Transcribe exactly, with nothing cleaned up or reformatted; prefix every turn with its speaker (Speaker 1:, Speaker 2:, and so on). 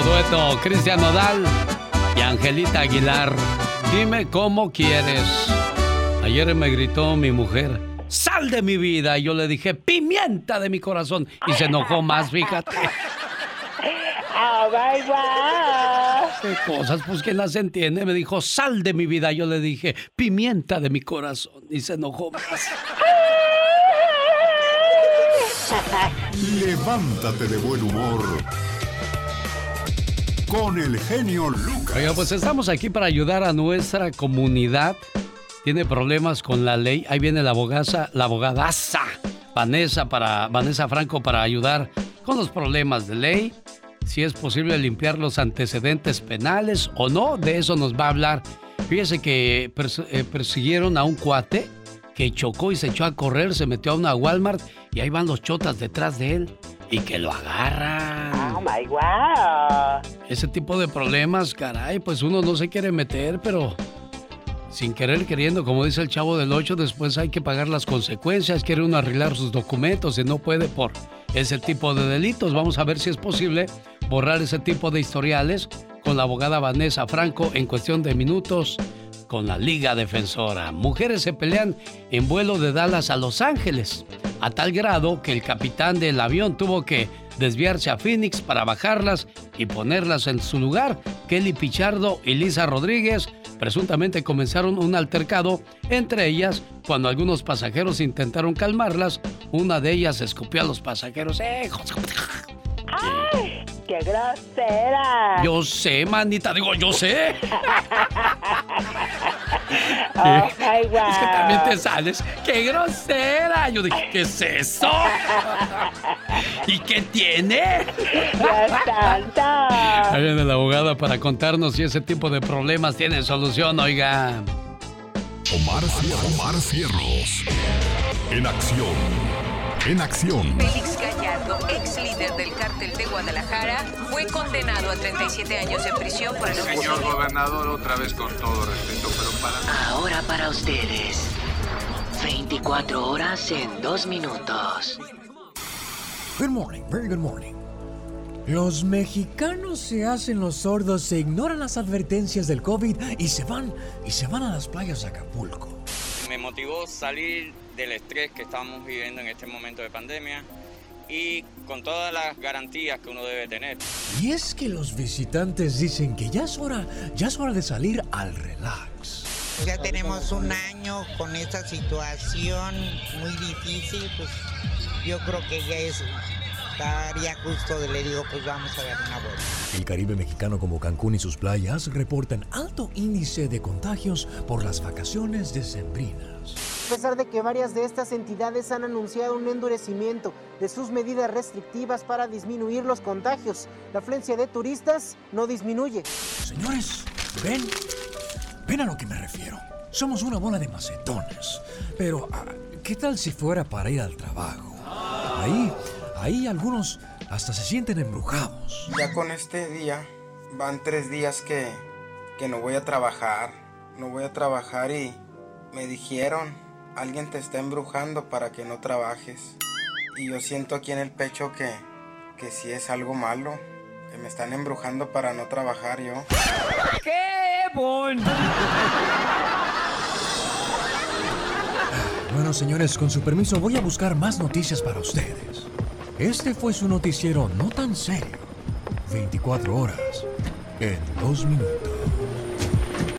Speaker 1: tremendo dueto, Cristian Nodal y Angelita Aguilar. Dime cómo quieres. Ayer me gritó mi mujer, sal de mi vida. Y yo le dije, pimienta de mi corazón. Y se enojó más, fíjate.
Speaker 2: Oh, my God.
Speaker 1: Qué cosas, pues ¿quién las entiende? Me dijo, sal de mi vida. Yo le dije, pimienta de mi corazón. Y se enojó más.
Speaker 3: Levántate de buen humor con el genio Lucas.
Speaker 1: Oiga, pues estamos aquí para ayudar a nuestra comunidad. Tiene problemas con la ley. Ahí viene la abogada, la abogadaza Vanessa, para, Vanessa Franco para ayudar con los problemas de ley. Si es posible limpiar los antecedentes penales o no, de eso nos va a hablar. Fíjese que pers- eh, persiguieron a un cuate que chocó y se echó a correr, se metió a una Walmart y ahí van los chotas detrás de él y que lo agarran.
Speaker 2: Oh, my God.
Speaker 1: Ese tipo de problemas, caray, pues uno no se quiere meter, pero sin querer queriendo, como dice el Chavo del Ocho, después hay que pagar las consecuencias. Quiere uno arreglar sus documentos y no puede por ese tipo de delitos. Vamos a ver si es posible borrar ese tipo de historiales con la abogada Vanessa Franco en cuestión de minutos con la Liga Defensora. Mujeres se pelean en vuelo de Dallas a Los Ángeles, a tal grado que el capitán del avión tuvo que desviarse a Phoenix para bajarlas y ponerlas en su lugar. Kelly Pichardo y Lisa Rodríguez presuntamente comenzaron un altercado entre ellas. Cuando algunos pasajeros intentaron calmarlas, una de ellas escupió a los pasajeros. ¡Eh,
Speaker 2: ¡Ay, qué grosera!
Speaker 1: Yo sé, manita, digo, yo sé.
Speaker 2: Oh, my God.
Speaker 1: Es que también te sales. ¡Qué grosera! Yo dije, ¿qué es eso? ¿Y qué tiene?
Speaker 2: ¡Dios santo!
Speaker 1: Ahí viene la abogada para contarnos si ese tipo de problemas tienen solución, oiga.
Speaker 3: Omar, Omar Cierros. En acción. En acción.
Speaker 4: Félix Gallardo, ex líder del cártel de Guadalajara, fue condenado a treinta y siete años en prisión por el homicidio.
Speaker 5: Señor gobernador, otra vez con todo respeto, pero para...
Speaker 6: Ahora para ustedes, veinticuatro horas en dos minutos.
Speaker 7: Good morning, very good morning. Los mexicanos se hacen los sordos, se ignoran las advertencias del COVID y se van, y se van a las playas de Acapulco.
Speaker 8: Me motivó salir del estrés que estamos viviendo en este momento de pandemia y con todas las garantías que uno debe tener.
Speaker 7: Y es que los visitantes dicen que ya es hora, ya es hora de salir al relax.
Speaker 9: Ya tenemos un año con esta situación muy difícil, pues yo creo que ya es... estaría justo, le digo, pues vamos a dar una vuelta.
Speaker 7: El Caribe mexicano como Cancún y sus playas reportan alto índice de contagios por las vacaciones decembrinas.
Speaker 10: A pesar de que varias de estas entidades han anunciado un endurecimiento de sus medidas restrictivas para disminuir los contagios, la afluencia de turistas no disminuye.
Speaker 7: Señores, ven, ven a lo que me refiero. Somos una bola de macetones. Pero, ¿qué tal si fuera para ir al trabajo? Ahí... Ahí algunos hasta se sienten embrujados.
Speaker 11: Ya con este día van tres días que, que no voy a trabajar. No voy a trabajar y me dijeron, alguien te está embrujando para que no trabajes. Y yo siento aquí en el pecho que, que sí es algo malo. Que me están embrujando para no trabajar yo.
Speaker 1: ¡Qué bon!
Speaker 7: Bueno, señores, con su permiso voy a buscar más noticias para ustedes. Este fue su noticiero no tan serio. veinticuatro horas en dos minutos.